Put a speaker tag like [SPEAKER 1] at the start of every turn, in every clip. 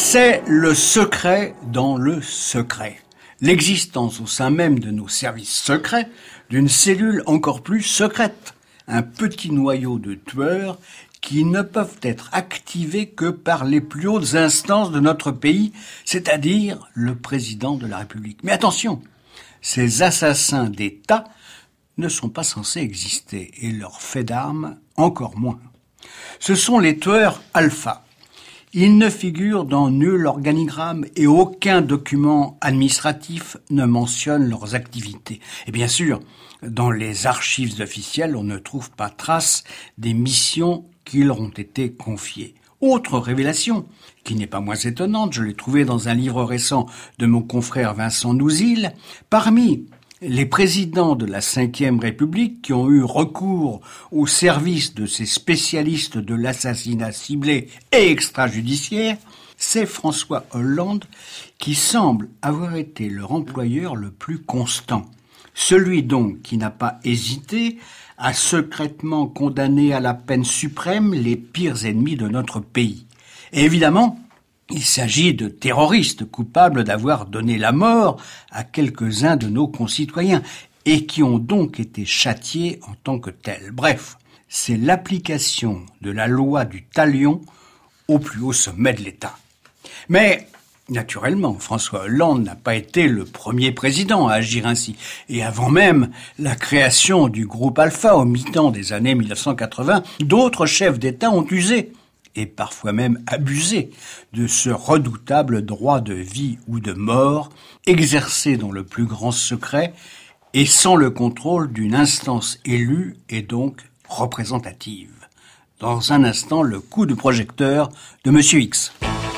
[SPEAKER 1] C'est le secret dans le secret. L'existence au sein même de nos services secrets d'une cellule encore plus secrète. Un petit noyau de tueurs qui ne peuvent être activés que par les plus hautes instances de notre pays, c'est-à-dire le président de la République. Mais attention, ces assassins d'État ne sont pas censés exister et leurs faits d'armes encore moins. Ce sont les tueurs alpha. Ils ne figurent dans nul organigramme et aucun document administratif ne mentionne leurs activités. Et bien sûr, dans les archives officielles, on ne trouve pas trace des missions qui leur ont été confiées. Autre révélation, qui n'est pas moins étonnante, je l'ai trouvée dans un livre récent de mon confrère Vincent Nouzil, parmi les présidents de la Ve République qui ont eu recours au service de ces spécialistes de l'assassinat ciblé et extrajudiciaire, c'est François Hollande qui semble avoir été leur employeur le plus constant. Celui donc qui n'a pas hésité à secrètement condamner à la peine suprême les pires ennemis de notre pays. Et évidemment, il s'agit de terroristes coupables d'avoir donné la mort à quelques-uns de nos concitoyens et qui ont donc été châtiés en tant que tels. Bref, c'est l'application de la loi du talion au plus haut sommet de l'État. Mais, naturellement, François Hollande n'a pas été le premier président à agir ainsi. Et avant même la création du groupe Alpha au mi-temps des années 1980, d'autres chefs d'État ont usé et parfois même abusé de ce redoutable droit de vie ou de mort, exercé dans le plus grand secret et sans le contrôle d'une instance élue et donc représentative. Dans un instant, le coup de projecteur de Monsieur X.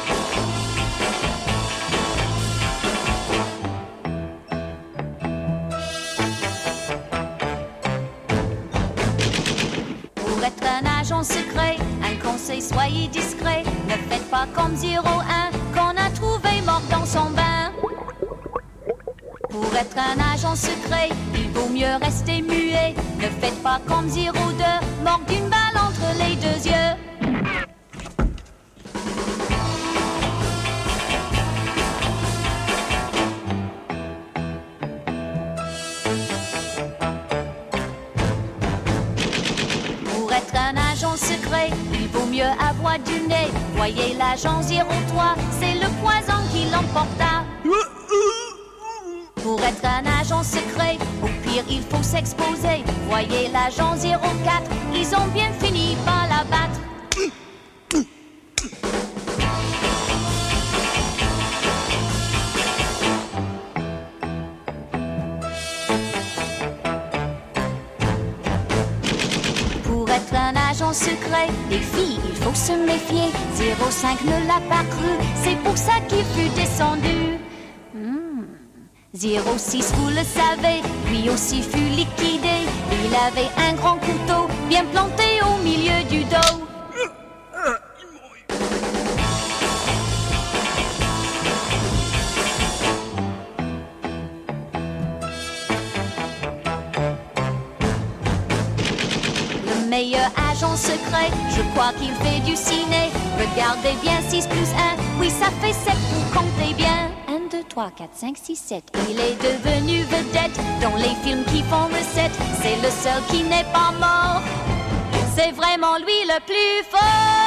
[SPEAKER 2] Pour être un agent secret, un conseil, soyez discret. Ne faites pas comme 01 qu'on a trouvé mort dans son bain. Pour être un agent secret, il vaut mieux rester muet. Ne faites pas comme 02, mort d'une balle entre les deux yeux. Pour être un agent secret, il vaut mieux avoir du nez. Voyez l'agent 03, c'est le poison qui l'emporta. Pour être un agent secret, au pire il faut s'exposer. Voyez l'agent 04, ils ont bien fini par l'abattre. Pour être un agent secret, des filles, il faut se méfier. 05 ne l'a pas cru, c'est pour ça qu'il fut descendu. 06, vous le savez, lui aussi fut liquidé. Il avait un grand couteau bien planté au milieu du dos. Le meilleur agent secret, je crois qu'il fait du ciné. Regardez bien 6 plus 1, oui ça fait 7, vous comptez bien. 1, 2, 3, 4, 5, 6, 7. Il est devenu vedette dans les films qui font recette. C'est le seul qui n'est pas mort. C'est vraiment lui le plus fort.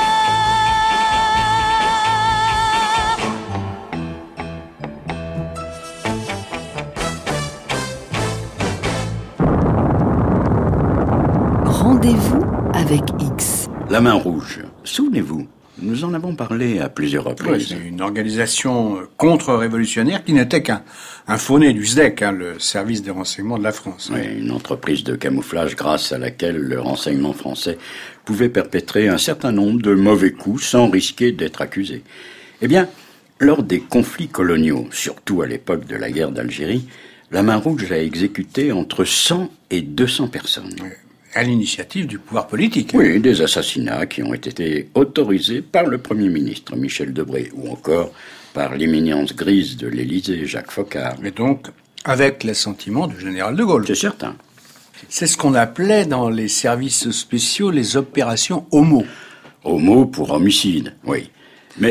[SPEAKER 3] Rendez-vous avec X.
[SPEAKER 4] La Main Rouge, souvenez-vous, nous en avons parlé à plusieurs reprises.
[SPEAKER 1] Oui, c'est une organisation contre-révolutionnaire qui n'était qu'un faux-né du SDEC, le service des renseignements de la France.
[SPEAKER 4] Oui, une entreprise de camouflage grâce à laquelle le renseignement français pouvait perpétrer un certain nombre de mauvais coups sans risquer d'être accusé. Eh bien, lors des conflits coloniaux, surtout à l'époque de la guerre d'Algérie, la Main Rouge a exécuté entre 100 et 200 personnes.
[SPEAKER 1] Oui. À l'initiative du pouvoir politique.
[SPEAKER 4] Oui, des assassinats qui ont été autorisés par le Premier ministre Michel Debré ou encore par l'éminence grise de l'Élysée, Jacques Foccart.
[SPEAKER 1] Mais donc, avec l'assentiment du général de Gaulle.
[SPEAKER 4] C'est certain.
[SPEAKER 1] C'est ce qu'on appelait dans les services spéciaux les opérations homo.
[SPEAKER 4] Homo pour homicide, oui. Mais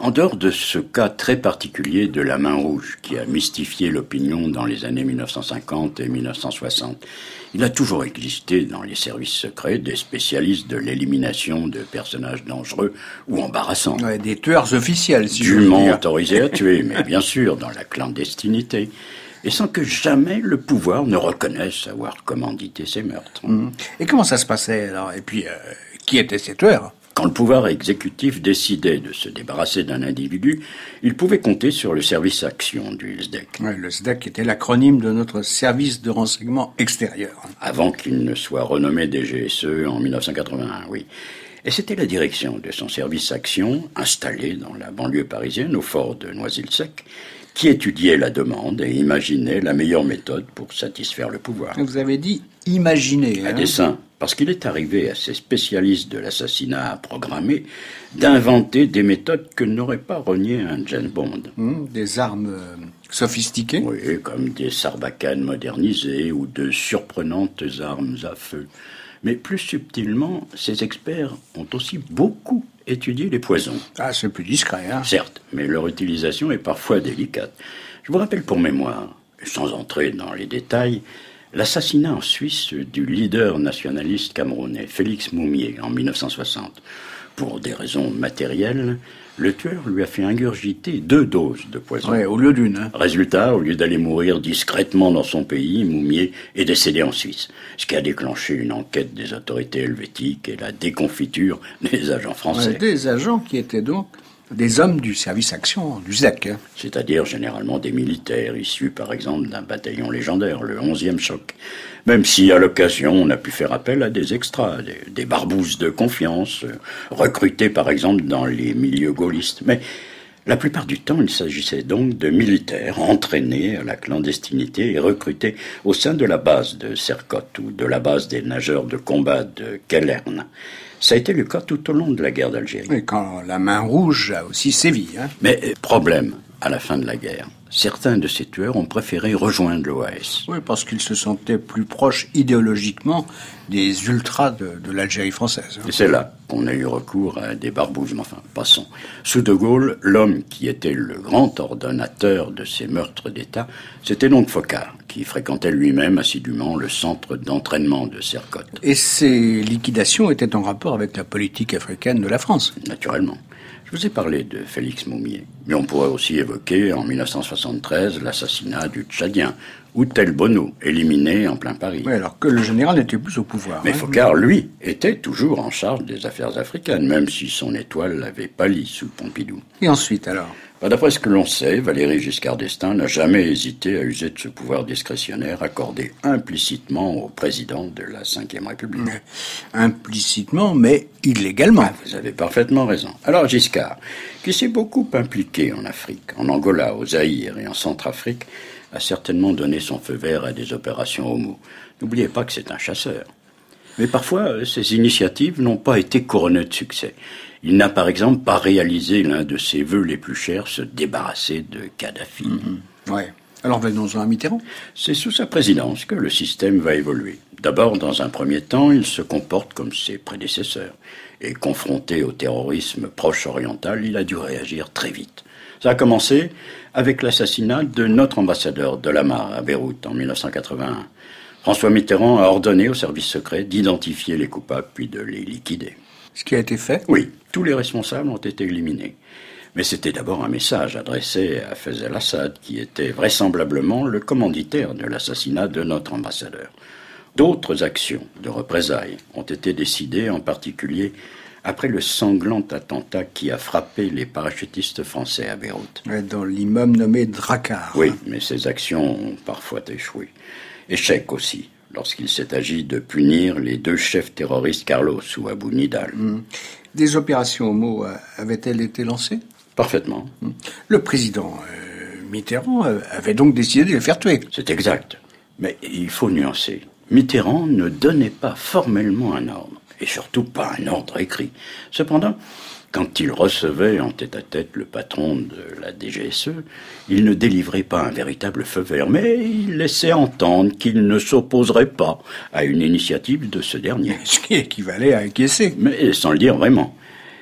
[SPEAKER 4] En dehors de ce cas très particulier de la main rouge qui a mystifié l'opinion dans les années 1950 et 1960, il a toujours existé dans les services secrets des spécialistes de l'élimination de personnages dangereux ou embarrassants.
[SPEAKER 1] Ouais, des tueurs officiels, si je veux
[SPEAKER 4] Dûment
[SPEAKER 1] dire.
[SPEAKER 4] autorisés à tuer, mais bien sûr dans la clandestinité, et sans que jamais le pouvoir ne reconnaisse avoir commandité ces meurtres.
[SPEAKER 1] Et comment ça se passait alors? Et puis, qui étaient ces tueurs?
[SPEAKER 4] Quand le pouvoir exécutif décidait de se débarrasser d'un individu, il pouvait compter sur le service action du SDEC.
[SPEAKER 1] Ouais, le SDEC était l'acronyme de notre service de renseignement extérieur.
[SPEAKER 4] Avant qu'il ne soit renommé DGSE en 1981, oui. Et c'était la direction de son service action, installé dans la banlieue parisienne, au fort de Noisy-le-Sec, qui étudiait la demande et imaginait la meilleure méthode pour satisfaire le pouvoir.
[SPEAKER 1] Vous avez dit imaginer.
[SPEAKER 4] À dessein, parce qu'il est arrivé à ces spécialistes de l'assassinat programmé d'inventer des méthodes que n'aurait pas renié un James Bond.
[SPEAKER 1] Des armes sophistiquées.
[SPEAKER 4] Oui, comme des sarbacanes modernisées ou de surprenantes armes à feu. Mais plus subtilement, ces experts ont aussi beaucoup étudié les poisons.
[SPEAKER 1] Ah, c'est plus discret, hein.
[SPEAKER 4] Certes, mais leur utilisation est parfois délicate. Je vous rappelle pour mémoire, sans entrer dans les détails, l'assassinat en Suisse du leader nationaliste camerounais Félix Moumié en 1960. Pour des raisons matérielles, le tueur lui a fait ingurgiter 2 doses de poison.
[SPEAKER 1] Ouais, au lieu d'une.
[SPEAKER 4] Résultat, au lieu d'aller mourir discrètement dans son pays, Moumié est décédé en Suisse, ce qui a déclenché une enquête des autorités helvétiques et la déconfiture des agents français.
[SPEAKER 1] Ouais, des agents qui étaient donc des hommes du service action du SDEC.
[SPEAKER 4] C'est-à-dire généralement des militaires issus par exemple d'un bataillon légendaire, le 11e choc. Même si à l'occasion on a pu faire appel à des extras, des barbouzes de confiance, recrutés par exemple dans les milieux gaullistes. Mais la plupart du temps il s'agissait donc de militaires entraînés à la clandestinité et recrutés au sein de la base de Sercotte ou de la base des nageurs de combat de Kellern. Ça a été le cas tout au long de la guerre d'Algérie.
[SPEAKER 1] Et quand la main rouge a aussi sévi.
[SPEAKER 4] Mais problème, à la fin de la guerre, certains de ces tueurs ont préféré rejoindre l'OAS.
[SPEAKER 1] Oui, parce qu'ils se sentaient plus proches idéologiquement des ultras de l'Algérie française.
[SPEAKER 4] Et c'est là qu'on a eu recours à des barbouzes, mais enfin, passons. Sous De Gaulle, l'homme qui était le grand ordonnateur de ces meurtres d'État, c'était donc Foccart, qui fréquentait lui-même assidûment le centre d'entraînement de Sercotte.
[SPEAKER 1] Et ces liquidations étaient en rapport avec la politique africaine de la France.
[SPEAKER 4] Naturellement. Je vous ai parlé de Félix Moumié, mais on pourrait aussi évoquer en 1973 l'assassinat du Tchadien, Outel Bono, éliminé en plein Paris.
[SPEAKER 1] Oui, alors que le général n'était plus au pouvoir.
[SPEAKER 4] Mais Foccart, lui, était toujours en charge des affaires africaines, même si son étoile avait pâli sous Pompidou.
[SPEAKER 1] Et ensuite, alors?
[SPEAKER 4] D'après ce que l'on sait, Valéry Giscard d'Estaing n'a jamais hésité à user de ce pouvoir discrétionnaire accordé implicitement au président de la Ve République.
[SPEAKER 1] Implicitement, mais illégalement.
[SPEAKER 4] Vous avez parfaitement raison. Alors Giscard, qui s'est beaucoup impliqué en Afrique, en Angola, au Zaïre et en Centrafrique, a certainement donné son feu vert à des opérations homo. N'oubliez pas que c'est un chasseur. Mais parfois, ces initiatives n'ont pas été couronnées de succès. Il n'a par exemple pas réalisé l'un de ses vœux les plus chers, se débarrasser de Kadhafi.
[SPEAKER 1] Ouais. Alors venons-en à Mitterrand.
[SPEAKER 4] C'est sous sa présidence que le système va évoluer. D'abord, dans un premier temps, il se comporte comme ses prédécesseurs. Et confronté au terrorisme proche-oriental, il a dû réagir très vite. Ça a commencé avec l'assassinat de notre ambassadeur de Lamar à Beyrouth en 1981. François Mitterrand a ordonné au service secret d'identifier les coupables puis de les liquider.
[SPEAKER 1] Ce qui a été fait?
[SPEAKER 4] Oui, tous les responsables ont été éliminés. Mais c'était d'abord un message adressé à Fayez al-Assad, qui était vraisemblablement le commanditaire de l'assassinat de notre ambassadeur. D'autres actions de représailles ont été décidées, en particulier après le sanglant attentat qui a frappé les parachutistes français à Beyrouth.
[SPEAKER 1] Dans l'immeuble nommé Drakkar.
[SPEAKER 4] Oui, mais ces actions ont parfois échoué. Échec aussi, lorsqu'il s'est agi de punir les 2 chefs terroristes Carlos ou Abou Nidal.
[SPEAKER 1] Des opérations homo avaient-elles été lancées?
[SPEAKER 4] Parfaitement.
[SPEAKER 1] Le président Mitterrand avait donc décidé de les faire tuer.
[SPEAKER 4] C'est exact. Mais il faut nuancer. Mitterrand ne donnait pas formellement un ordre, et surtout pas un ordre écrit. Cependant, quand il recevait en tête-à-tête le patron de la DGSE, il ne délivrait pas un véritable feu vert, mais il laissait entendre qu'il ne s'opposerait pas à une initiative de ce dernier.
[SPEAKER 1] Ce qui équivalait à acquiescer.
[SPEAKER 4] Mais sans le dire vraiment.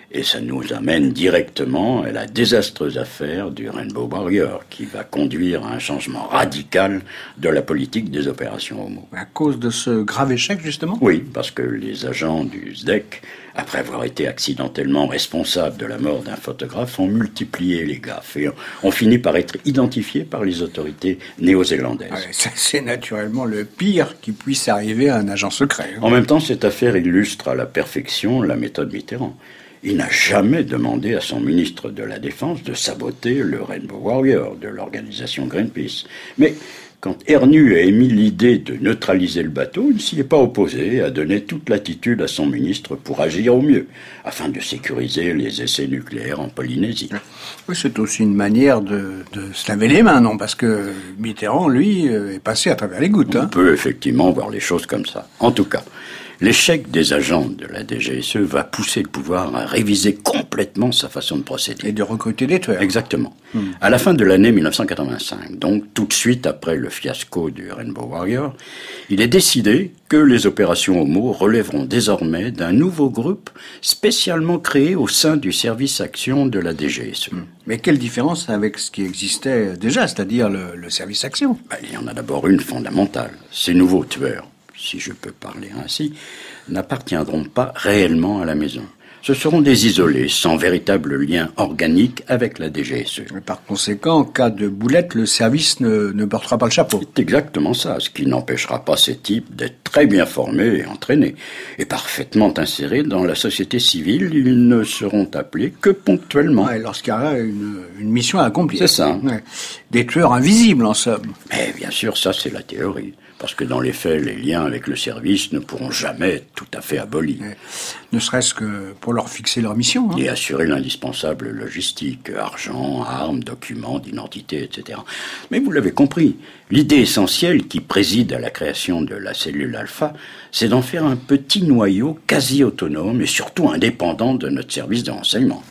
[SPEAKER 4] Et ça nous amène directement à la désastreuse affaire du Rainbow Warrior, qui va conduire à un changement radical de la politique des opérations homo.
[SPEAKER 1] À cause de ce grave échec, justement ?
[SPEAKER 4] Oui, parce que les agents du SDEC, après avoir été accidentellement responsables de la mort d'un photographe, ont multiplié les gaffes et ont fini par être identifiés par les autorités néo-zélandaises.
[SPEAKER 1] Ouais, ça, c'est naturellement le pire qui puisse arriver à un agent secret.
[SPEAKER 4] En même temps, cette affaire illustre à la perfection la méthode Mitterrand. Il n'a jamais demandé à son ministre de la Défense de saboter le Rainbow Warrior de l'organisation Greenpeace. Mais quand Ernu a émis l'idée de neutraliser le bateau, il ne s'y est pas opposé et a donné toute latitude à son ministre pour agir au mieux, afin de sécuriser les essais nucléaires en Polynésie.
[SPEAKER 1] Oui, c'est aussi une manière de se laver les mains, non ? Parce que Mitterrand, lui, est passé à travers les gouttes.
[SPEAKER 4] On peut effectivement voir les choses comme ça. En tout cas, l'échec des agents de la DGSE va pousser le pouvoir à réviser complètement sa façon de procéder.
[SPEAKER 1] Et de recruter des tueurs.
[SPEAKER 4] Exactement. À la fin de l'année 1985, donc tout de suite après le fiasco du Rainbow Warrior, il est décidé que les opérations homo relèveront désormais d'un nouveau groupe spécialement créé au sein du service action de la DGSE.
[SPEAKER 1] Mais quelle différence avec ce qui existait déjà, c'est-à-dire le service action ?
[SPEAKER 4] Il y en a d'abord une fondamentale. Ces nouveaux tueurs, si je peux parler ainsi, n'appartiendront pas réellement à la maison. Ce seront des isolés, sans véritable lien organique avec la DGSE.
[SPEAKER 1] Et par conséquent, en cas de boulette, le service ne portera pas le chapeau.
[SPEAKER 4] C'est exactement ça, ce qui n'empêchera pas ces types d'être très bien formés et entraînés. Et parfaitement insérés dans la société civile, ils ne seront appelés que ponctuellement.
[SPEAKER 1] Ouais, lorsqu'il y aura une mission à accomplir.
[SPEAKER 4] C'est ça.
[SPEAKER 1] Ouais. Des tueurs invisibles, en somme.
[SPEAKER 4] Mais bien sûr, ça c'est la théorie. Parce que dans les faits, les liens avec le service ne pourront jamais être tout à fait abolis.
[SPEAKER 1] Ouais. Ne serait-ce que pour leur fixer leur mission.
[SPEAKER 4] Et assurer l'indispensable logistique, argent, armes, documents d'identité, etc. Mais vous l'avez compris, l'idée essentielle qui préside à la création de la cellule alpha, c'est d'en faire un petit noyau quasi autonome et surtout indépendant de notre service de renseignement.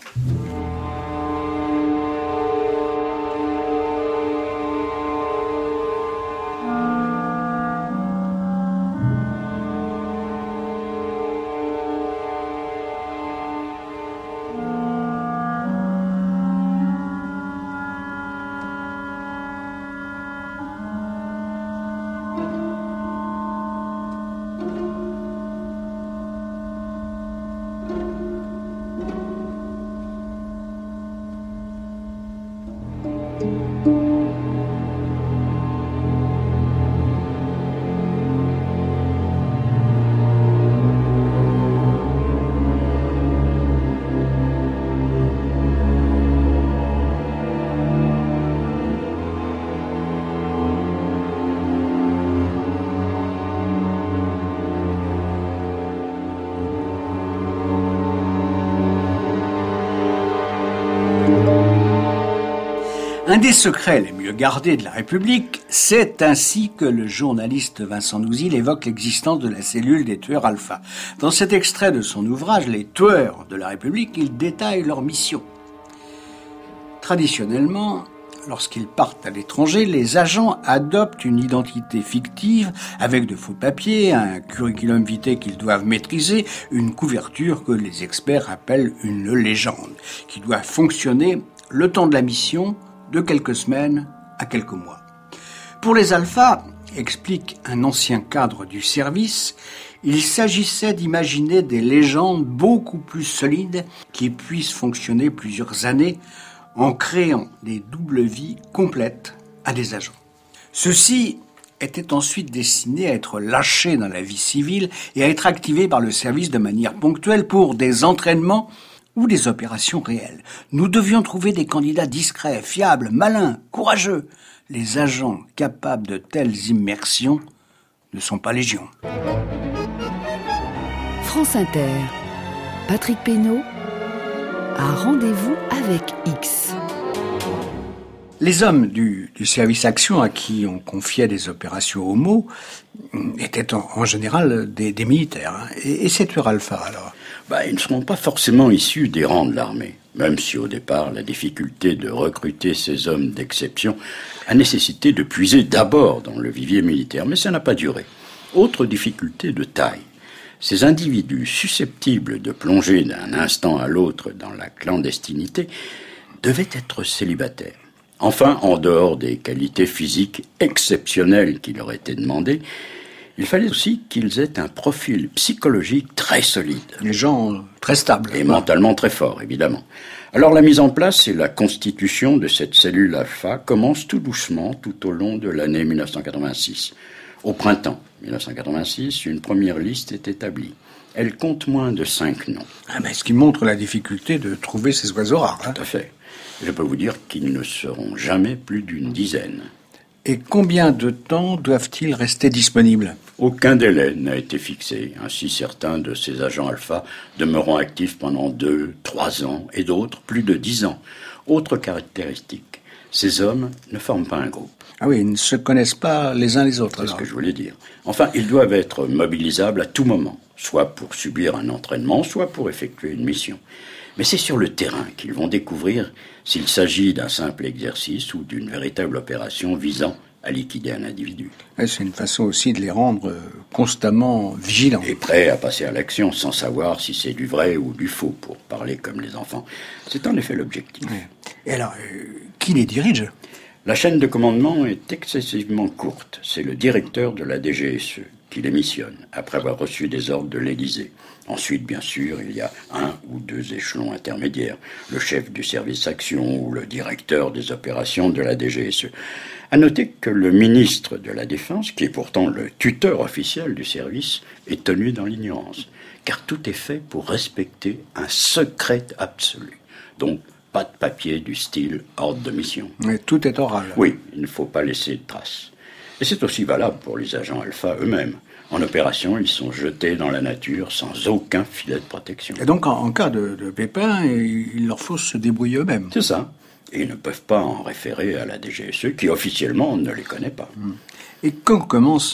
[SPEAKER 1] Un des secrets les mieux gardés de la République, c'est ainsi que le journaliste Vincent Nouzil évoque l'existence de la cellule des tueurs alpha. Dans cet extrait de son ouvrage « Les tueurs de la République », il détaille leur mission. Traditionnellement, lorsqu'ils partent à l'étranger, les agents adoptent une identité fictive avec de faux papiers, un curriculum vitae qu'ils doivent maîtriser, une couverture que les experts appellent une légende, qui doit fonctionner le temps de la mission, de quelques semaines à quelques mois. Pour les alphas, explique un ancien cadre du service, il s'agissait d'imaginer des légendes beaucoup plus solides qui puissent fonctionner plusieurs années en créant des doubles vies complètes à des agents. Ceux-ci étaient ensuite destinés à être lâchés dans la vie civile et à être activés par le service de manière ponctuelle pour des entraînements ou des opérations réelles. Nous devions trouver des candidats discrets, fiables, malins, courageux. Les agents capables de telles immersions ne sont pas légion.
[SPEAKER 3] France Inter. Patrick Pénaud a rendez-vous avec X.
[SPEAKER 1] Les hommes du service action à qui on confiait des opérations homo étaient en général des militaires. Et ces tueurs alpha, alors ?
[SPEAKER 4] Ils ne seront pas forcément issus des rangs de l'armée, même si au départ la difficulté de recruter ces hommes d'exception a nécessité de puiser d'abord dans le vivier militaire, mais ça n'a pas duré. Autre difficulté de taille, Ces individus susceptibles de plonger d'un instant à l'autre dans la clandestinité devaient être célibataires. Enfin, en dehors des qualités physiques exceptionnelles qui leur étaient demandées, il fallait aussi qu'ils aient un profil psychologique très solide.
[SPEAKER 1] Des gens très stables.
[SPEAKER 4] Et mentalement très forts, évidemment. Alors la mise en place et la constitution de cette cellule alpha commencent tout doucement tout au long de l'année 1986. Au printemps 1986, une première liste est établie. Elle compte moins de 5 noms.
[SPEAKER 1] Ce qui montre la difficulté de trouver ces oiseaux rares.
[SPEAKER 4] Tout à fait. Je peux vous dire qu'ils ne seront jamais plus d'une dizaine.
[SPEAKER 1] Et combien de temps doivent-ils rester disponibles ?
[SPEAKER 4] Aucun délai n'a été fixé. Ainsi, certains de ces agents alpha demeureront actifs pendant 2, 3 ans et d'autres plus de 10 ans. Autre caractéristique, ces hommes ne forment pas un groupe.
[SPEAKER 1] Ah oui, ils ne se connaissent pas les uns les autres.
[SPEAKER 4] C'est ce que je voulais dire. Enfin, ils doivent être mobilisables à tout moment, soit pour subir un entraînement, soit pour effectuer une mission. Mais c'est sur le terrain qu'ils vont découvrir s'il s'agit d'un simple exercice ou d'une véritable opération visant à liquider un individu.
[SPEAKER 1] C'est une façon aussi de les rendre constamment vigilants.
[SPEAKER 4] Et prêts à passer à l'action sans savoir si c'est du vrai ou du faux, pour parler comme les enfants. C'est en effet l'objectif.
[SPEAKER 1] Ouais. Et alors, qui les dirige ?
[SPEAKER 4] La chaîne de commandement est excessivement courte. C'est le directeur de la DGSE qui les missionne, après avoir reçu des ordres de l'Élysée. Ensuite, bien sûr, il y a 1 ou 2 échelons intermédiaires, le chef du service action ou le directeur des opérations de la DGSE. À noter que le ministre de la Défense, qui est pourtant le tuteur officiel du service, est tenu dans l'ignorance, car tout est fait pour respecter un secret absolu. Donc, pas de papier du style ordre de mission.
[SPEAKER 1] Mais tout est oral.
[SPEAKER 4] Oui, il ne faut pas laisser de traces. Et c'est aussi valable pour les agents alpha eux-mêmes. En opération, ils sont jetés dans la nature sans aucun filet de protection.
[SPEAKER 1] Et donc, en cas de pépin, il leur faut se débrouiller eux-mêmes.
[SPEAKER 4] C'est ça. Et ils ne peuvent pas en référer à la DGSE, qui officiellement ne les connaît pas.
[SPEAKER 1] Et quand commence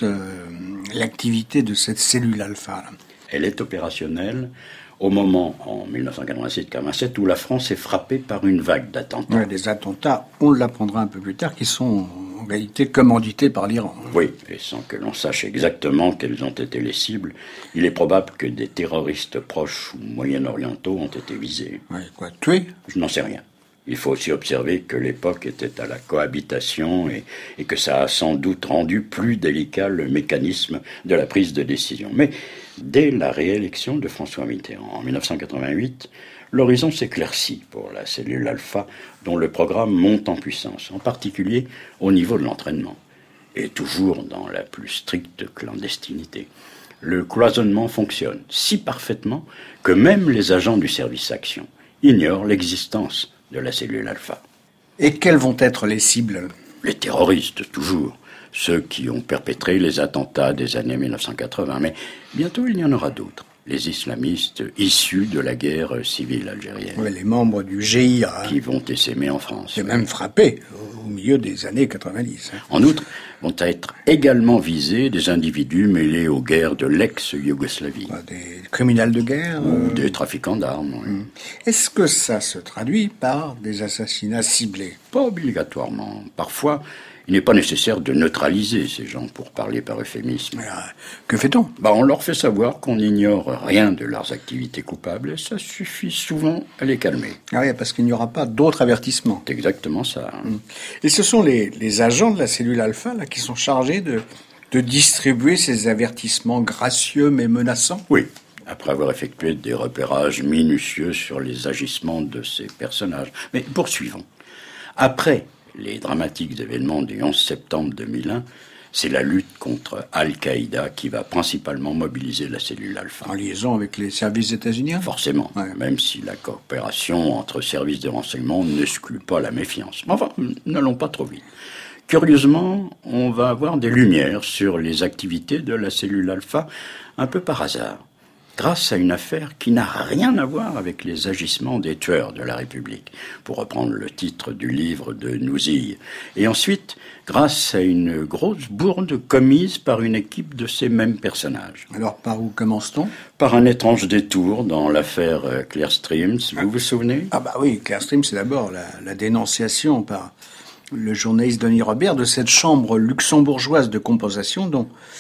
[SPEAKER 1] l'activité de cette cellule alpha là ?
[SPEAKER 4] Elle est opérationnelle au moment, en 1987-87, où la France est frappée par une vague d'attentats.
[SPEAKER 1] Ouais, des attentats, on l'apprendra un peu plus tard, qui sont en réalité commandités par l'Iran.
[SPEAKER 4] Oui, et sans que l'on sache exactement quelles ont été les cibles, il est probable que des terroristes proches ou moyen-orientaux ont été visés.
[SPEAKER 1] Ouais, quoi, tués ?
[SPEAKER 4] Je n'en sais rien. Il faut aussi observer que l'époque était à la cohabitation et que ça a sans doute rendu plus délicat le mécanisme de la prise de décision. Mais dès la réélection de François Mitterrand en 1988, l'horizon s'éclaircit pour la cellule alpha dont le programme monte en puissance, en particulier au niveau de l'entraînement, et toujours dans la plus stricte clandestinité. Le cloisonnement fonctionne si parfaitement que même les agents du service action ignorent l'existence de la cellule alpha.
[SPEAKER 1] Et quelles vont être les cibles ?
[SPEAKER 4] Les terroristes, toujours. Ceux qui ont perpétré les attentats des années 1980. Mais bientôt, il y en aura d'autres. Les islamistes issus de la guerre civile algérienne.
[SPEAKER 1] Ouais, les membres du GIA.
[SPEAKER 4] Qui vont essaimer en France.
[SPEAKER 1] Et même frappés au milieu des années 90.
[SPEAKER 4] En outre, vont être également visés des individus mêlés aux guerres de l'ex-Yougoslavie.
[SPEAKER 1] Des criminels de guerre.
[SPEAKER 4] Ou des trafiquants d'armes. Oui.
[SPEAKER 1] Est-ce que ça se traduit par des assassinats ciblés ?
[SPEAKER 4] Pas obligatoirement. Parfois, il n'est pas nécessaire de neutraliser ces gens, pour parler par euphémisme.
[SPEAKER 1] Que fait-on ?
[SPEAKER 4] On leur fait savoir qu'on n'ignore rien de leurs activités coupables, et ça suffit souvent à les calmer.
[SPEAKER 1] Ah oui, parce qu'il n'y aura pas d'autres avertissements.
[SPEAKER 4] C'est exactement ça.
[SPEAKER 1] Et ce sont les agents de la cellule alpha là, qui sont chargés de distribuer ces avertissements gracieux mais menaçants ?
[SPEAKER 4] Oui, après avoir effectué des repérages minutieux sur les agissements de ces personnages. Mais poursuivons. Après les dramatiques événements du 11 septembre 2001, c'est la lutte contre Al-Qaïda qui va principalement mobiliser la cellule alpha.
[SPEAKER 1] En liaison avec les services états-uniens ?
[SPEAKER 4] Forcément, même si la coopération entre services de renseignement n'exclut pas la méfiance. Mais enfin, n'allons pas trop vite. Curieusement, on va avoir des lumières sur les activités de la cellule alpha un peu par hasard, grâce à une affaire qui n'a rien à voir avec les agissements des tueurs de la République, pour reprendre le titre du livre de Nouzille. Et ensuite, grâce à une grosse bourde commise par une équipe de ces mêmes personnages.
[SPEAKER 1] Alors, par où commence-t-on ?
[SPEAKER 4] Par un étrange détour dans l'affaire Clearstream, vous vous souvenez ?
[SPEAKER 1] Ah bah oui, Clearstream, c'est d'abord la dénonciation par le journaliste Denis Robert de cette chambre luxembourgeoise de compensation dont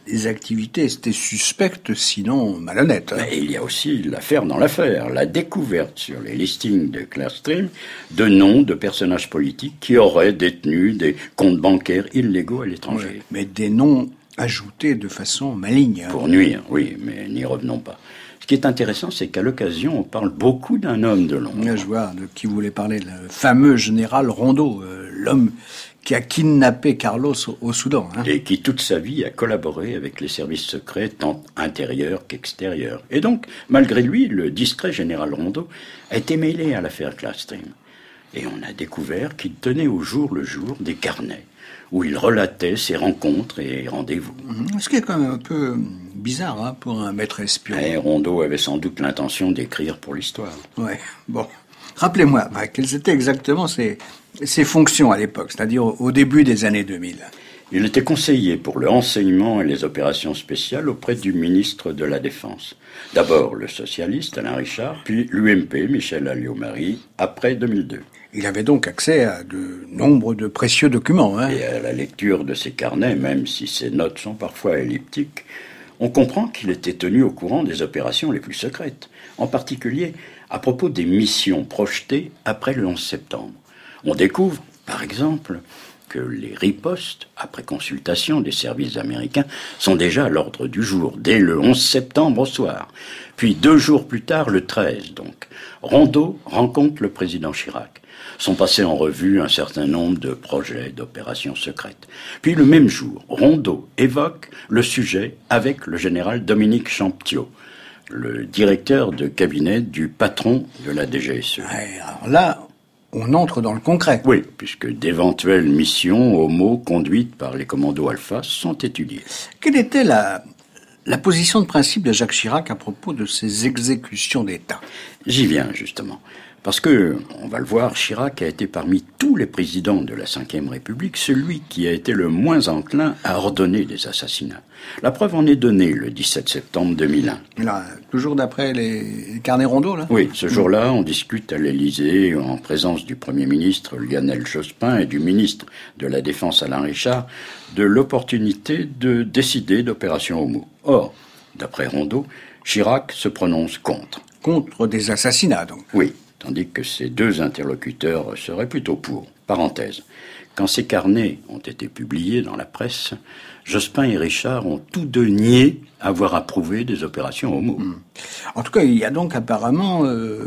[SPEAKER 1] les activités étaient suspectes, sinon malhonnêtes.
[SPEAKER 4] Mais il y a aussi l'affaire dans l'affaire, la découverte sur les listings de Clearstream de noms de personnages politiques qui auraient détenu des comptes bancaires illégaux à l'étranger.
[SPEAKER 1] Ouais, mais des noms ajoutés de façon maligne.
[SPEAKER 4] Pour nuire, oui, mais n'y revenons pas. Ce qui est intéressant, c'est qu'à l'occasion, on parle beaucoup d'un homme de l'ombre.
[SPEAKER 1] Je vois de qui vous voulez parler, le fameux général Rondeau, l'homme qui a kidnappé Carlos au Soudan.
[SPEAKER 4] Et qui, toute sa vie, a collaboré avec les services secrets, tant intérieurs qu'extérieurs. Et donc, malgré lui, le discret général Rondeau a été mêlé à l'affaire Clearstream. Et on a découvert qu'il tenait au jour le jour des carnets, où il relatait ses rencontres et rendez-vous.
[SPEAKER 1] Ce qui est quand même un peu bizarre pour un maître espion.
[SPEAKER 4] Et Rondeau avait sans doute l'intention d'écrire pour l'histoire.
[SPEAKER 1] Ouais, bon. Rappelez-moi, quelles étaient exactement ses fonctions à l'époque, c'est-à-dire au début des années 2000.
[SPEAKER 4] Il était conseiller pour le renseignement et les opérations spéciales auprès du ministre de la Défense. D'abord le socialiste Alain Richard, puis l'UMP Michel Alliot-Marie, après 2002.
[SPEAKER 1] Il avait donc accès à de nombre de précieux documents.
[SPEAKER 4] Et à la lecture de ses carnets, même si ses notes sont parfois elliptiques, on comprend qu'il était tenu au courant des opérations les plus secrètes, en particulier à propos des missions projetées après le 11 septembre. On découvre, par exemple, que les ripostes, après consultation des services américains, sont déjà à l'ordre du jour, dès le 11 septembre au soir. Puis 2 jours plus tard, le 13 donc, Rondeau rencontre le président Chirac. Sont passés en revue un certain nombre de projets d'opérations secrètes. Puis le même jour, Rondeau évoque le sujet avec le général Dominique Champtiot, le directeur de cabinet du patron de la DGSE.
[SPEAKER 1] Alors là, on entre dans le concret.
[SPEAKER 4] Oui, puisque d'éventuelles missions homo conduites par les commandos Alpha sont étudiées.
[SPEAKER 1] Quelle était la position de principe de Jacques Chirac à propos de ces exécutions d'État?
[SPEAKER 4] J'y viens, justement. Parce que, on va le voir, Chirac a été parmi tous les présidents de la Ve République celui qui a été le moins enclin à ordonner des assassinats. La preuve en est donnée le 17 septembre 2001.
[SPEAKER 1] Là, toujours d'après les carnets Rondeau, là?
[SPEAKER 4] Oui, ce jour-là, on discute à l'Élysée, en présence du Premier ministre Lionel Jospin et du ministre de la Défense Alain Richard, de l'opportunité de décider d'opération Homo. Or, d'après Rondeau, Chirac se prononce contre.
[SPEAKER 1] Contre des assassinats, donc.
[SPEAKER 4] Oui, tandis que ses 2 interlocuteurs seraient plutôt pour. Parenthèse. Quand ces carnets ont été publiés dans la presse, Jospin et Richard ont tous 2 nié avoir approuvé des opérations Homo.
[SPEAKER 1] En tout cas, il y a donc apparemment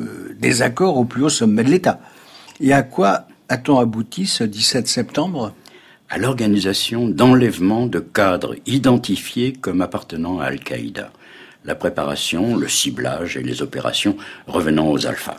[SPEAKER 1] des accords au plus haut sommet de l'État. Et à quoi a-t-on abouti ce 17 septembre ?
[SPEAKER 4] À l'organisation d'enlèvement de cadres identifiés comme appartenant à Al-Qaïda. La préparation, le ciblage et les opérations revenant aux alphas.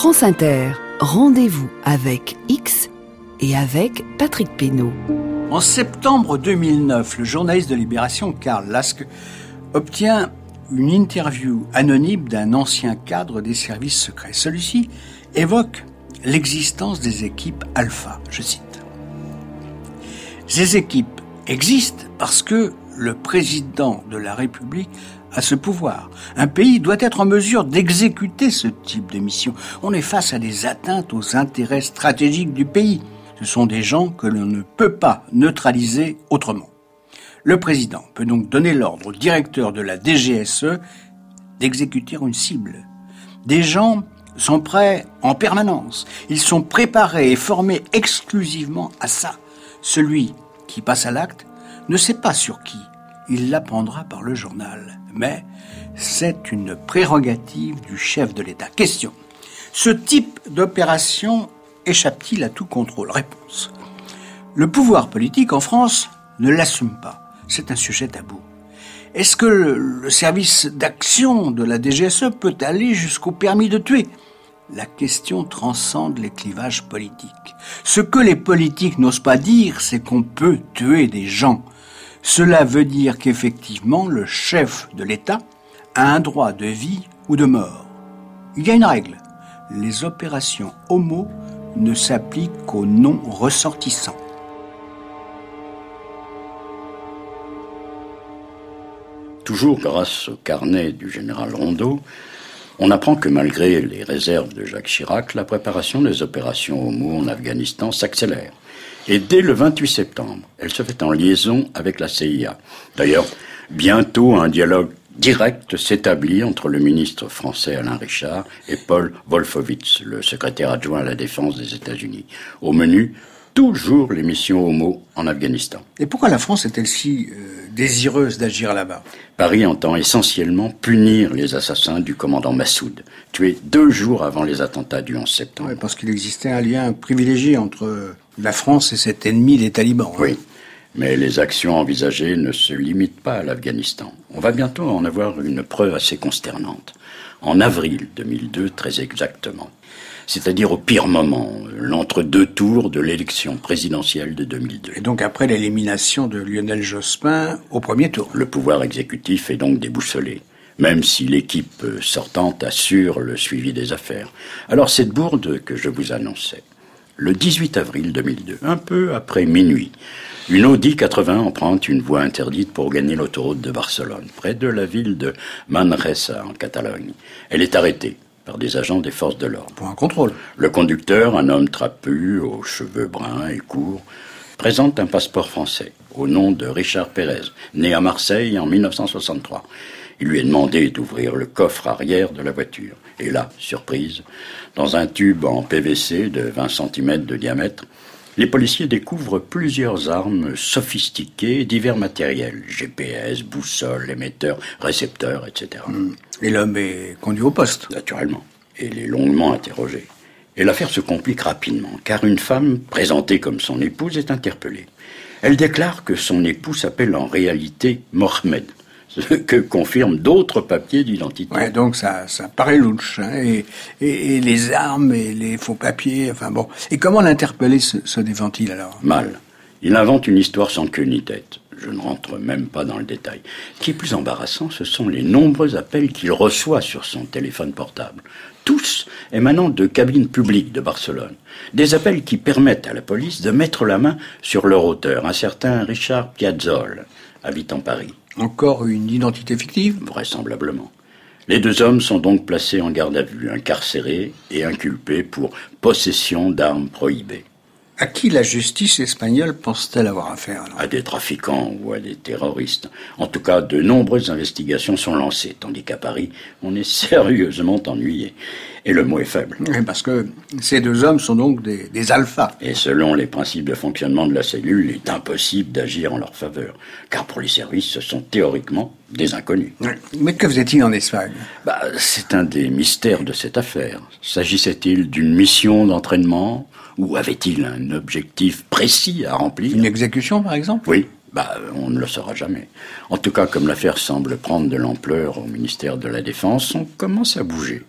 [SPEAKER 3] France Inter, rendez-vous avec X et avec Patrick Pénaud.
[SPEAKER 1] En septembre 2009, le journaliste de Libération, Karl Lask, obtient une interview anonyme d'un ancien cadre des services secrets. Celui-ci évoque l'existence des équipes Alpha, je cite. Ces équipes existent parce que le président de la République a ce pouvoir. Un pays doit être en mesure d'exécuter ce type de mission. On est face à des atteintes aux intérêts stratégiques du pays. Ce sont des gens que l'on ne peut pas neutraliser autrement. Le président peut donc donner l'ordre au directeur de la DGSE d'exécuter une cible. Des gens sont prêts en permanence. Ils sont préparés et formés exclusivement à ça. Celui qui passe à l'acte ne sait pas sur qui. Il l'apprendra par le journal. Mais c'est une prérogative du chef de l'État. Question. Ce type d'opération échappe-t-il à tout contrôle ? Réponse. Le pouvoir politique en France ne l'assume pas. C'est un sujet tabou. Est-ce que le service d'action de la DGSE peut aller jusqu'au permis de tuer ? La question transcende les clivages politiques. Ce que les politiques n'osent pas dire, c'est qu'on peut tuer des gens. Cela veut dire qu'effectivement, le chef de l'État a un droit de vie ou de mort. Il y a une règle. Les opérations homo ne s'appliquent qu'aux non-ressortissants.
[SPEAKER 4] Toujours grâce au carnet du général Rondeau, on apprend que malgré les réserves de Jacques Chirac, la préparation des opérations homo en Afghanistan s'accélère. Et dès le 28 septembre, elle se fait en liaison avec la CIA. D'ailleurs, bientôt un dialogue direct s'établit entre le ministre français Alain Richard et Paul Wolfowitz, le secrétaire adjoint à la défense des États-Unis. Au menu, toujours les missions homo en Afghanistan.
[SPEAKER 1] Et pourquoi la France est-elle si désireuse d'agir là-bas ?
[SPEAKER 4] Paris entend essentiellement punir les assassins du commandant Massoud, tué 2 jours avant les attentats du 11 septembre.
[SPEAKER 1] Oui, parce qu'il existait un lien privilégié entre la France et cet ennemi des talibans.
[SPEAKER 4] Oui, mais les actions envisagées ne se limitent pas à l'Afghanistan. On va bientôt en avoir une preuve assez consternante. En avril 2002, très exactement. C'est-à-dire au pire moment, l'entre-deux tours de l'élection présidentielle de 2002.
[SPEAKER 1] Et donc après l'élimination de Lionel Jospin au premier tour.
[SPEAKER 4] Le pouvoir exécutif est donc déboussolé, même si l'équipe sortante assure le suivi des affaires. Alors cette bourde que je vous annonçais, le 18 avril 2002, un peu après minuit, une Audi 80 emprunte une voie interdite pour gagner l'autoroute de Barcelone, près de la ville de Manresa, en Catalogne. Elle est arrêtée par des agents des forces de l'ordre.
[SPEAKER 1] Pour un contrôle.
[SPEAKER 4] Le conducteur, un homme trapu, aux cheveux bruns et courts, présente un passeport français, au nom de Richard Pérez, né à Marseille en 1963. Il lui est demandé d'ouvrir le coffre arrière de la voiture. Et là, surprise, dans un tube en PVC de 20 cm de diamètre, les policiers découvrent plusieurs armes sophistiquées et divers matériels, GPS, boussole, émetteur, récepteur, etc.
[SPEAKER 1] Et l'homme est conduit au poste.
[SPEAKER 4] Naturellement. Et il est longuement interrogé. Et l'affaire se complique rapidement, car une femme, présentée comme son épouse, est interpellée. Elle déclare que son époux s'appelle en réalité Mohamed, ce que confirment d'autres papiers d'identité.
[SPEAKER 1] Ouais, donc ça paraît louche, hein, et les armes et les faux papiers, enfin bon. Et comment l'interpeller se défend-il alors ?
[SPEAKER 4] Mal. Il invente une histoire sans queue ni tête. Je ne rentre même pas dans le détail. Ce qui est plus embarrassant, ce sont les nombreux appels qu'il reçoit sur son téléphone portable. Tous émanant de cabines publiques de Barcelone. Des appels qui permettent à la police de mettre la main sur leur auteur, un certain Richard Piazzol, habitant Paris.
[SPEAKER 1] Encore une identité fictive ?
[SPEAKER 4] Vraisemblablement. Les 2 hommes sont donc placés en garde à vue, incarcérés et inculpés pour possession d'armes prohibées.
[SPEAKER 1] À qui la justice espagnole pense-t-elle avoir affaire alors ?
[SPEAKER 4] À des trafiquants ou à des terroristes. En tout cas, de nombreuses investigations sont lancées, tandis qu'à Paris, on est sérieusement ennuyé. Et le mot est faible.
[SPEAKER 1] Oui, parce que ces 2 hommes sont donc des alphas.
[SPEAKER 4] Et selon les principes de fonctionnement de la cellule, il est impossible d'agir en leur faveur. Car pour les services, ce sont théoriquement des inconnus.
[SPEAKER 1] Oui. Mais que faisait-il en Espagne ?
[SPEAKER 4] C'est un des mystères de cette affaire. S'agissait-il d'une mission d'entraînement ? Ou avait-il un objectif précis à remplir ?
[SPEAKER 1] Une exécution, par exemple ?
[SPEAKER 4] Oui, on ne le saura jamais. En tout cas, comme l'affaire semble prendre de l'ampleur au ministère de la Défense, on commence à bouger.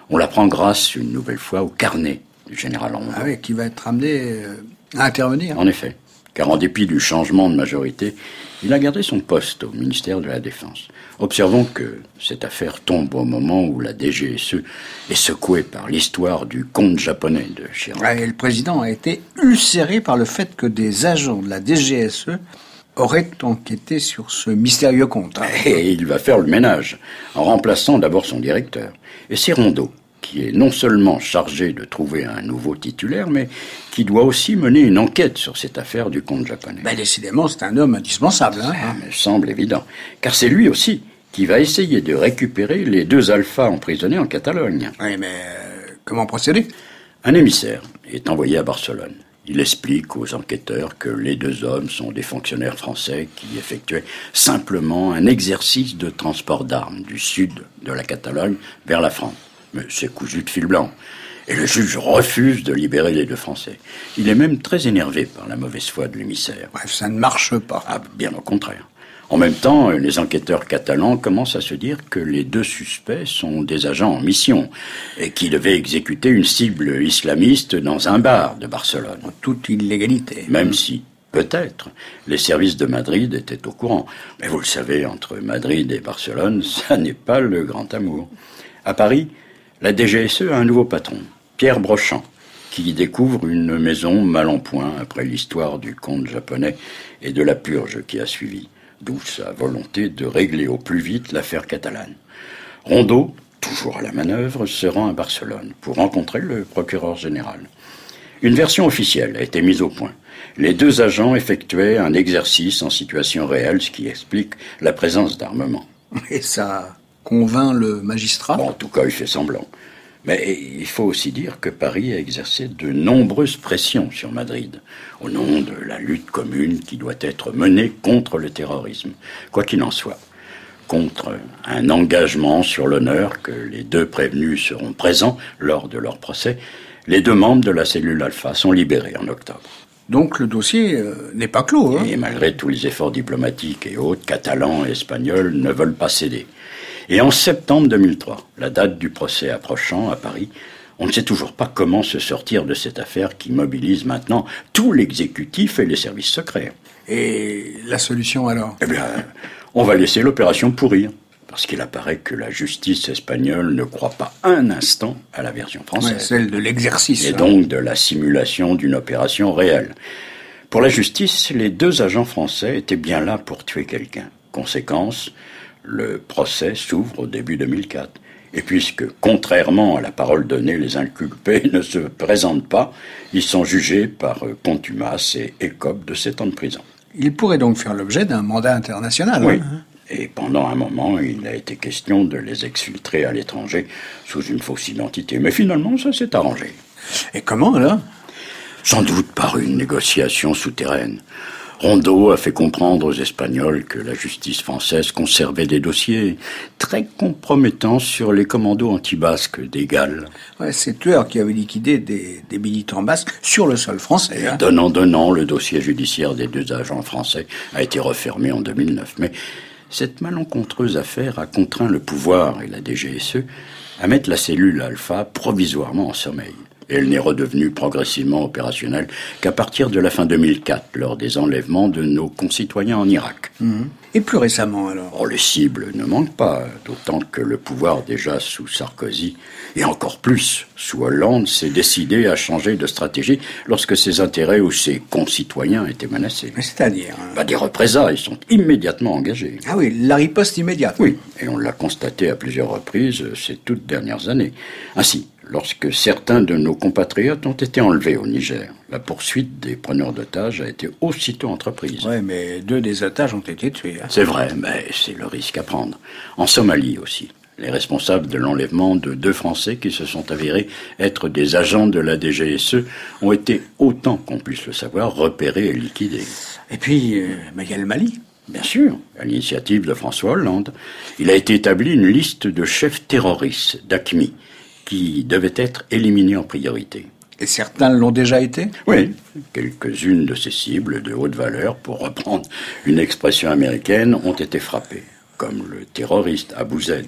[SPEAKER 4] On l'apprend grâce, une nouvelle fois, au carnet du général Rondeau.
[SPEAKER 1] Ah oui, qui va être amené à intervenir.
[SPEAKER 4] En effet, car en dépit du changement de majorité, il a gardé son poste au ministère de la Défense. Observons que cette affaire tombe au moment où la DGSE est secouée par l'histoire du compte japonais de Chirac.
[SPEAKER 1] Ouais, et le président a été ulcéré par le fait que des agents de la DGSE auraient enquêté sur ce mystérieux compte.
[SPEAKER 4] Et il va faire le ménage, en remplaçant d'abord son directeur. Et c'est Rondeau qui est non seulement chargé de trouver un nouveau titulaire, mais qui doit aussi mener une enquête sur cette affaire du compte japonais.
[SPEAKER 1] Décidément, c'est un homme indispensable.
[SPEAKER 4] Ça me semble évident, car c'est lui aussi qui va essayer de récupérer les 2 alphas emprisonnés en Catalogne.
[SPEAKER 1] Oui, mais comment procéder?
[SPEAKER 4] Un émissaire est envoyé à Barcelone. Il explique aux enquêteurs que les 2 hommes sont des fonctionnaires français qui effectuaient simplement un exercice de transport d'armes du sud de la Catalogne vers la France. Mais c'est cousu de fil blanc. Et le juge refuse de libérer les 2 Français. Il est même très énervé par la mauvaise foi de l'émissaire.
[SPEAKER 1] Bref, ça ne marche pas.
[SPEAKER 4] Ah, bien au contraire. En même temps, les enquêteurs catalans commencent à se dire que les 2 suspects sont des agents en mission et qui devaient exécuter une cible islamiste dans un bar de Barcelone.
[SPEAKER 1] En toute illégalité.
[SPEAKER 4] Même si, peut-être, les services de Madrid étaient au courant. Mais vous le savez, entre Madrid et Barcelone, ça n'est pas le grand amour. À Paris, la DGSE a un nouveau patron, Pierre Brochant, qui découvre une maison mal en point après l'histoire du compte japonais et de la purge qui a suivi, d'où sa volonté de régler au plus vite l'affaire catalane. Rondeau, toujours à la manœuvre, se rend à Barcelone pour rencontrer le procureur général. Une version officielle a été mise au point. Les 2 agents effectuaient un exercice en situation réelle, ce qui explique la présence d'armement.
[SPEAKER 1] Et ça convainc le magistrat?
[SPEAKER 4] En tout cas, il fait semblant. Mais il faut aussi dire que Paris a exercé de nombreuses pressions sur Madrid, au nom de la lutte commune qui doit être menée contre le terrorisme. Quoi qu'il en soit, contre un engagement sur l'honneur que les 2 prévenus seront présents lors de leur procès, les 2 membres de la cellule Alpha sont libérés en octobre.
[SPEAKER 1] Donc le dossier n'est pas clos.
[SPEAKER 4] Et malgré tous les efforts diplomatiques et autres, Catalans et Espagnols ne veulent pas céder. Et en septembre 2003, la date du procès approchant à Paris, on ne sait toujours pas comment se sortir de cette affaire qui mobilise maintenant tout l'exécutif et les services secrets.
[SPEAKER 1] Et la solution alors?
[SPEAKER 4] Eh bien, on va laisser l'opération pourrir, parce qu'il apparaît que la justice espagnole ne croit pas un instant à la version française.
[SPEAKER 1] Ouais, celle de l'exercice.
[SPEAKER 4] Et donc de la simulation d'une opération réelle. Pour la justice, les 2 agents français étaient bien là pour tuer quelqu'un. Conséquence, le procès s'ouvre au début 2004. Et puisque, contrairement à la parole donnée, les inculpés ne se présentent pas, ils sont jugés par contumace et écopent de 7 ans de prison.
[SPEAKER 1] Ils pourraient donc faire l'objet d'un mandat international.
[SPEAKER 4] Oui. Et pendant un moment, il a été question de les exfiltrer à l'étranger sous une fausse identité. Mais finalement, ça s'est arrangé.
[SPEAKER 1] Et comment alors?
[SPEAKER 4] Sans doute par une négociation souterraine. Rondeau a fait comprendre aux Espagnols que la justice française conservait des dossiers très compromettants sur les commandos anti-basques des Galles.
[SPEAKER 1] Ouais, ces tueurs qui avaient liquidé des militants basques sur le sol français.
[SPEAKER 4] Donnant, le dossier judiciaire des 2 agents français a été refermé en 2009. Mais cette malencontreuse affaire a contraint le pouvoir et la DGSE à mettre la cellule Alpha provisoirement en sommeil. Et elle n'est redevenue progressivement opérationnelle qu'à partir de la fin 2004, lors des enlèvements de nos concitoyens en Irak.
[SPEAKER 1] Et plus récemment alors?
[SPEAKER 4] Les cibles ne manquent pas, d'autant que le pouvoir déjà sous Sarkozy, et encore plus sous Hollande, s'est décidé à changer de stratégie lorsque ses intérêts ou ses concitoyens étaient menacés.
[SPEAKER 1] C'est-à-dire?
[SPEAKER 4] Des représailles sont immédiatement engagées.
[SPEAKER 1] Ah oui, la riposte immédiate.
[SPEAKER 4] Oui, et on l'a constaté à plusieurs reprises ces toutes dernières années. Ainsi, lorsque certains de nos compatriotes ont été enlevés au Niger, la poursuite des preneurs d'otages a été aussitôt entreprise.
[SPEAKER 1] Oui, mais 2 des otages ont été tués.
[SPEAKER 4] C'est vrai, mais c'est le risque à prendre. En Somalie aussi, les responsables de l'enlèvement de 2 Français qui se sont avérés être des agents de la DGSE ont été, autant qu'on puisse le savoir, repérés et liquidés.
[SPEAKER 1] Et puis, il y a le Mali.
[SPEAKER 4] Bien sûr, à l'initiative de François Hollande, il a été établi une liste de chefs terroristes d'AQMI qui devaient être éliminés en priorité.
[SPEAKER 1] Et certains l'ont déjà été?
[SPEAKER 4] Oui, quelques-unes de ces cibles de haute valeur, pour reprendre une expression américaine, ont été frappées, comme le terroriste Abu Zaid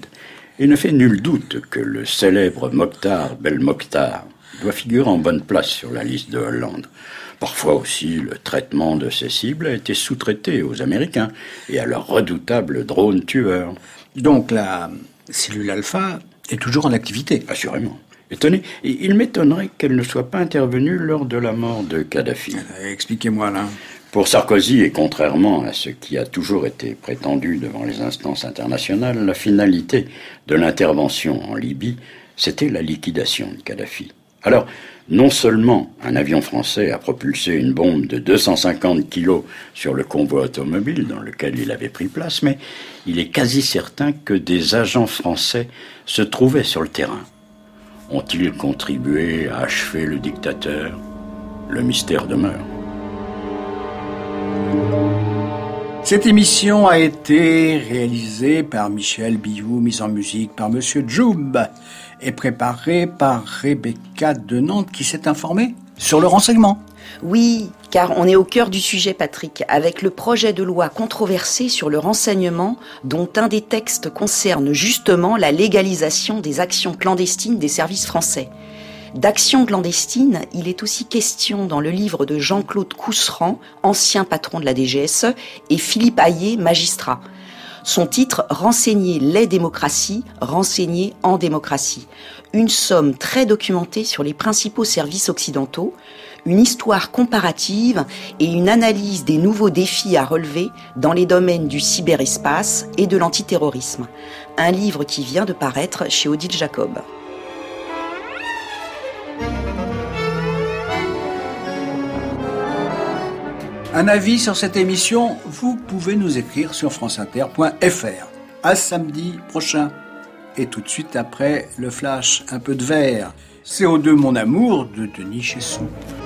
[SPEAKER 4] Il ne fait nul doute que le célèbre Mokhtar Belmokhtar doit figurer en bonne place sur la liste de Hollande. Parfois aussi, le traitement de ces cibles a été sous-traité aux Américains et à leurs redoutables drones tueurs.
[SPEAKER 1] Donc la cellule alpha est toujours en activité.
[SPEAKER 4] Assurément. Et tenez, il m'étonnerait qu'elle ne soit pas intervenue lors de la mort de Kadhafi.
[SPEAKER 1] Expliquez-moi là.
[SPEAKER 4] Pour Sarkozy, et contrairement à ce qui a toujours été prétendu devant les instances internationales, la finalité de l'intervention en Libye, c'était la liquidation de Kadhafi. Alors, non seulement un avion français a propulsé une bombe de 250 kilos sur le convoi automobile dans lequel il avait pris place, mais il est quasi certain que des agents français se trouvaient sur le terrain. Ont-ils contribué à achever le dictateur ? Le mystère demeure.
[SPEAKER 1] Cette émission a été réalisée par Michel Billou, mise en musique par Monsieur Djoub et préparée par Rebecca de Nantes qui s'est informée sur le renseignement.
[SPEAKER 5] Oui, car on est au cœur du sujet, Patrick, avec le projet de loi controversé sur le renseignement, dont un des textes concerne justement la légalisation des actions clandestines des services français. D'actions clandestines, il est aussi question dans le livre de Jean-Claude Cousseran, ancien patron de la DGSE, et Philippe Hayet, magistrat. Son titre, Renseigner les démocraties, renseigner en démocratie. Une somme très documentée sur les principaux services occidentaux, une histoire comparative et une analyse des nouveaux défis à relever dans les domaines du cyberespace et de l'antiterrorisme. Un livre qui vient de paraître chez Odile Jacob.
[SPEAKER 1] Un avis sur cette émission, vous pouvez nous écrire sur franceinter.fr. À samedi prochain. Et tout de suite après, le flash, un peu de verre. CO2 mon amour de Denis Chessou.